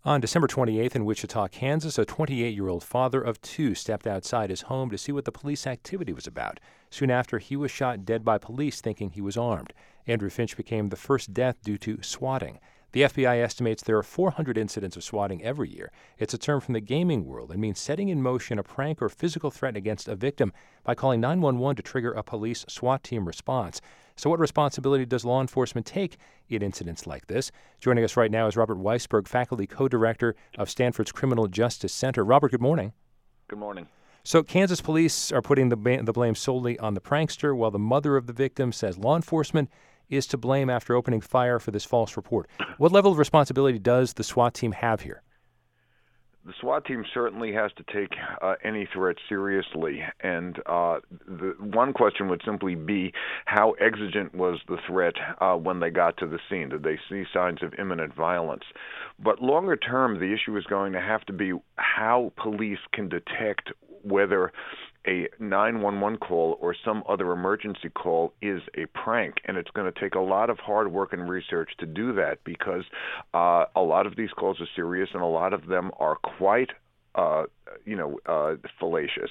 On December 28th in Wichita, Kansas, a 28-year-old father of two stepped outside his home to see what the police activity was about. Soon after, he was shot dead by police thinking he was armed. Andrew Finch became the first death due to swatting. The FBI estimates there are 400 incidents of swatting every year. It's a term from the gaming world and means setting in motion a prank or physical threat against a victim by calling 911 to trigger a police SWAT team response. So what responsibility does law enforcement take in incidents like this? Joining us right now is Robert Weisberg, faculty co-director of Stanford's Criminal Justice Center. Robert, good morning. Good morning. So Kansas police are putting the blame solely on the prankster, while the mother of the victim says law enforcement is to blame after opening fire for this false report. What level of responsibility does the SWAT team have here? The SWAT team certainly has to take any threat seriously, and the one question would simply be how exigent was the threat when they got to the scene? Did they see signs of imminent violence? But longer term, the issue is going to have to be how police can detect whether a 911 call or some other emergency call is a prank, and it's going to take a lot of hard work and research to do that because a lot of these calls are serious and a lot of them are quite fallacious.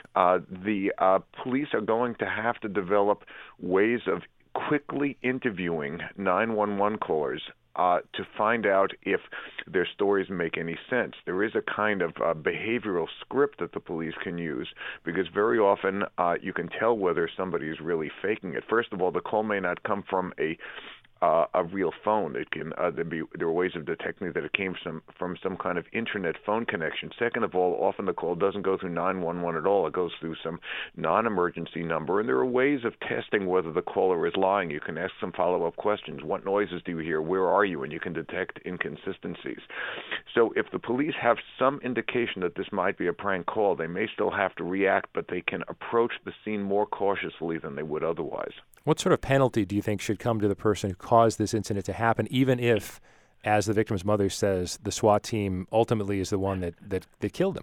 The police are going to have to develop ways of quickly interviewing 911 callers to find out if their stories make any sense. There is a kind of behavioral script that the police can use because very often you can tell whether somebody is really faking it. First of all, the call may not come from a real phone. It can there are ways of detecting that it came from some kind of internet phone connection. Second of all, often the call doesn't go through 911 at all. It goes through some non-emergency number, and there are ways of testing whether the caller is lying. You can ask some follow-up questions. What noises do you hear? Where are you? And you can detect inconsistencies. So if the police have some indication that this might be a prank call, they may still have to react, but they can approach the scene more cautiously than they would otherwise. What sort of penalty do you think should come to the person who caused this incident to happen, even if, as the victim's mother says, the SWAT team ultimately is the one that killed him?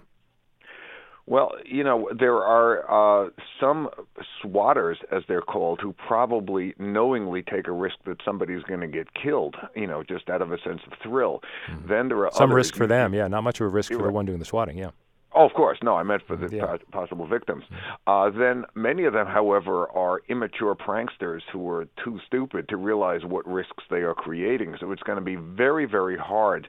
Well, there are some swatters, as they're called, who probably knowingly take a risk that somebody's going to get killed, just out of a sense of thrill. Mm-hmm. Then there are some risk for them, yeah, not much of a risk for the one doing the swatting, yeah. Oh, of course. No, I meant for the possible victims. Then many of them, however, are immature pranksters who are too stupid to realize what risks they are creating. So it's going to be very, very hard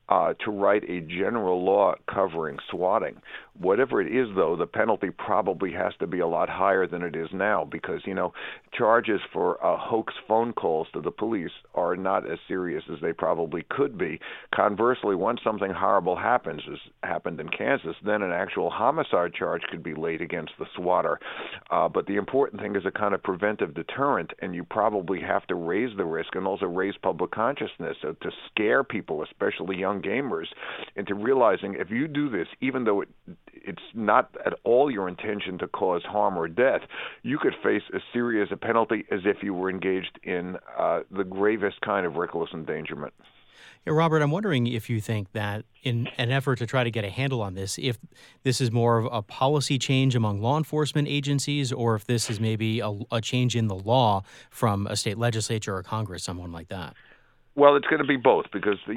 to write a general law covering swatting. Whatever it is, though, the penalty probably has to be a lot higher than it is now because, charges for hoax phone calls to the police are not as serious as they probably could be. Conversely, once something horrible happens, as happened in Kansas, then an actual homicide charge could be laid against the swatter. But the important thing is a kind of preventive deterrent, and you probably have to raise the risk and also raise public consciousness to scare people, especially young gamers, into realizing if you do this, even though it's not at all your intention to cause harm or death, you could face as serious a penalty as if you were engaged in the gravest kind of reckless endangerment. Yeah, Robert, I'm wondering if you think that in an effort to try to get a handle on this, if this is more of a policy change among law enforcement agencies or if this is maybe a change in the law from a state legislature or Congress, someone like that. Well, it's going to be both because, the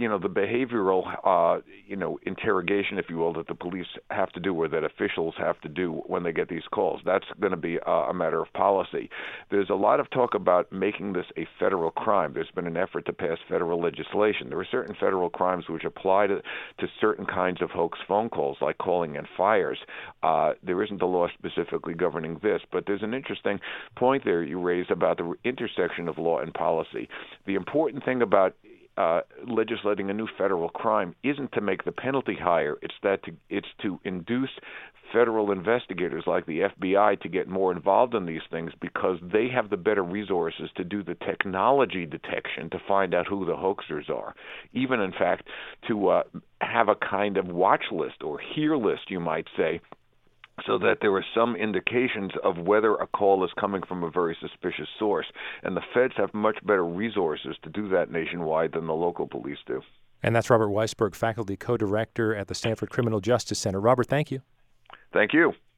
behavioral, interrogation, if you will, that the police have to do or that officials have to do when they get these calls, that's going to be a matter of policy. There's a lot of talk about making this a federal crime. There's been an effort to pass federal legislation. There are certain federal crimes which apply to certain kinds of hoax phone calls, like calling in fires. There isn't a law specifically governing this, but there's an interesting point there you raised about the intersection of law and policy. The important thing about legislating a new federal crime isn't to make the penalty higher. It's to induce federal investigators like the FBI to get more involved in these things because they have the better resources to do the technology detection to find out who the hoaxers are. Even, in fact, to have a kind of watch list or hear list, you might say, so that there are some indications of whether a call is coming from a very suspicious source. And the feds have much better resources to do that nationwide than the local police do. And that's Robert Weisberg, faculty co-director at the Stanford Criminal Justice Center. Robert, thank you. Thank you.